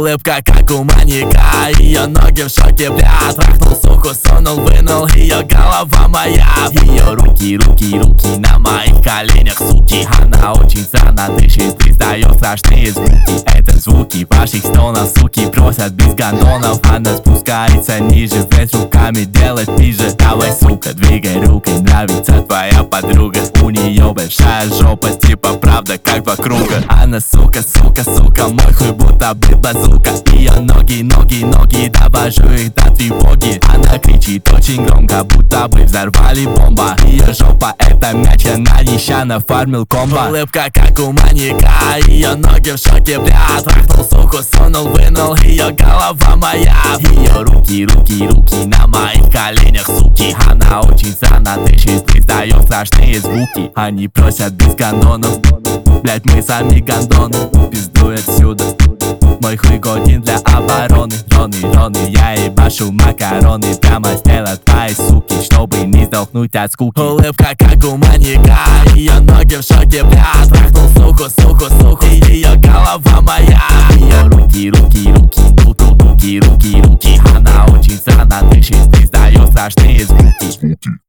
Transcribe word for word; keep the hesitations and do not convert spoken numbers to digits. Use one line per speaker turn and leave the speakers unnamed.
Улыбка как у маньяка, ее ноги в шоке, бля. Трахнул суку, сунул, вынул, ее голова моя. Ее руки, руки, руки на моих коленях, суки. Она очень странно дышит, издает страшные звуки. Это звуки ваших стонов, суки просят без гондонов. Она спускается ниже, вверх руками делает пиже. Давай, сука, двигай рукой, нравится твоя подруга. У нее большая жопа, типа правда как два круга. Она сука, сука, сука, мой хуй будто бы базука. Ее ноги, ноги, ноги, довожу их до тревоги. Она кричит очень громко, будто бы взорвали бомба. Ее жопа это мяч, она нища нафармил комбо. Улыбка как у маньяка, ее ноги в шоке, бля. Трахнул суку, сунул, вынул, ее голова моя. Ее руки, руки, руки на моих коленях, суки. Она очень странно дышит, издает страшные звуки. Они просят без гондонов, блять, мы сами гондоны. Пиздуй отсюда, мой хуй годен для обороны. Роны, роны, я ебашу макароны. Прямо сделать твои суки, чтобы не сдохнуть от скуки. Улыбка как у маньяка, ее ноги в шоке, бля. Трахнул суку, суку, суку, ее голова моя. Ее руки, руки, руки, руки, руки, руки, руки. Она очень странно дышит, издает страшные звуки.